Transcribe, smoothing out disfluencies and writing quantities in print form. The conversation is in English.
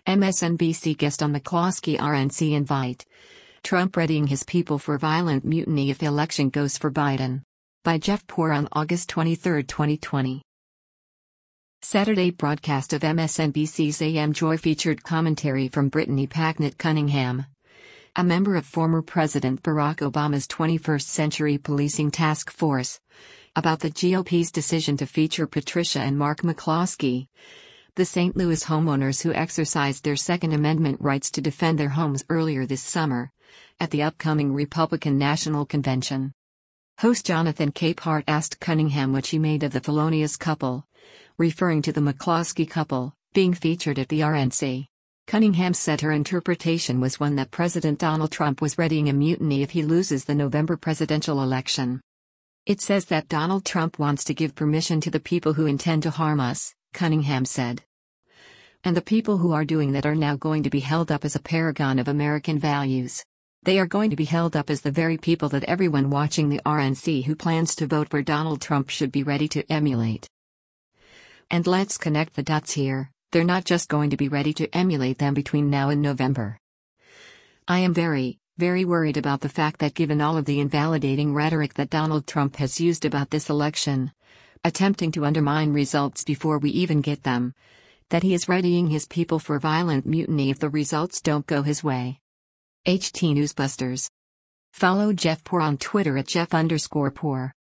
MSNBC guest on McCloskey RNC invite. Trump readying his people for violent mutiny if the election goes for Biden. By Jeff Poor on August 23, 2020. Saturday broadcast of MSNBC's AM Joy featured commentary from Brittany Packnett Cunningham, a member of former President Barack Obama's 21st Century Policing Task Force, about the GOP's decision to feature Patricia and Mark McCloskey, the St. Louis homeowners who exercised their Second Amendment rights to defend their homes earlier this summer, at the upcoming Republican National Convention. Host Jonathan Capehart asked Cunningham what she made of the felonious couple, referring to the McCloskey couple, being featured at the RNC. Cunningham said her interpretation was one that President Donald Trump was readying a mutiny if he loses the November presidential election. "It says that Donald Trump wants to give permission to the people who intend to harm us," Cunningham said. "And the people who are doing that are now going to be held up as a paragon of American values. They are going to be held up as the very people that everyone watching the RNC who plans to vote for Donald Trump should be ready to emulate. And let's connect the dots here, they're not just going to be ready to emulate them between now and November. I am very, very worried about the fact that given all of the invalidating rhetoric that Donald Trump has used about this election, attempting to undermine results before we even get them, that he is readying his people for violent mutiny if the results don't go his way." HT Newsbusters. Follow Jeff Poor on Twitter at Jeff_Poor.